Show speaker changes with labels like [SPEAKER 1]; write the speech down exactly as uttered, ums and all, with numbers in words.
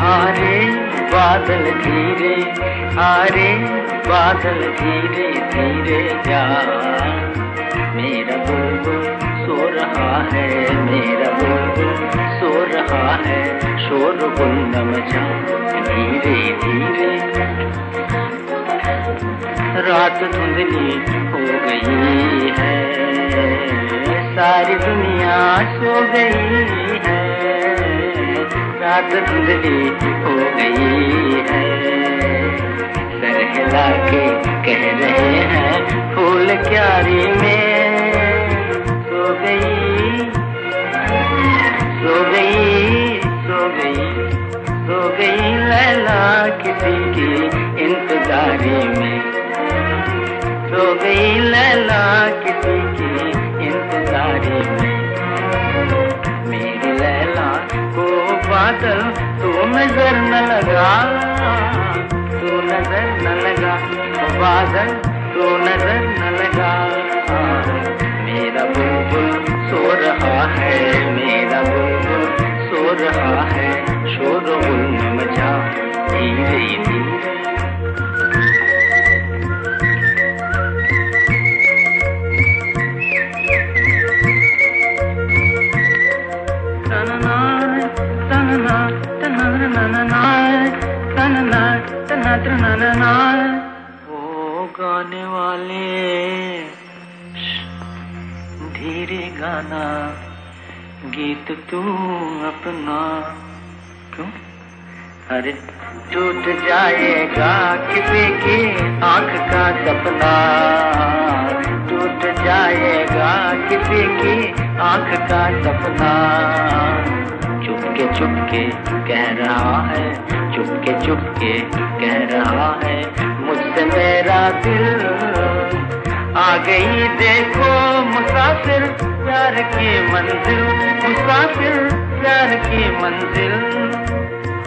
[SPEAKER 1] आरे बादल धीरे, आरे बादल धीरे धीरे जा। मेरा बुलबुल सो रहा है, मेरा बुलबुल सो रहा है, शोरगुल न मचा धीरे धीरे। रात धुंधली हो गई है, सारी दुनिया सो गई है। रात धुंधली हो गई है, सर हिला के कह रहे हैं फूल क्यारी में सो गई, सो गई, सो गई, सो गई लैला किसी की इंतजारी में, सो गई लैला किसी की इंतजारी में। मेरी लैला को बादल तू नजर न लगा, तू नजर न लगा, ओ बादल तू नजर न लगा। मेरा बुलबुल सो रहा है, मेरा बुलबुल सो रहा है, शोरगुल न मचा धीरे धीरे। ओ गाने वाले धीरे गाना, गीत तू अपना क्यों? अरे टूट जाएगा किसी की आंख का सपना, टूट जाएगा किसी की आंख का सपना। चुपके चुपके कह रहा है, चुपके चुपके कह रहा है मुझसे मेरा दिल। आ गई देखो मुसाफिर प्यार की मंजिल, मुसाफिर प्यार की मंजिल।